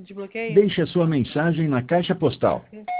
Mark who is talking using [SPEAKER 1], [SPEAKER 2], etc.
[SPEAKER 1] Desbloqueio?
[SPEAKER 2] Deixe a sua mensagem na caixa postal.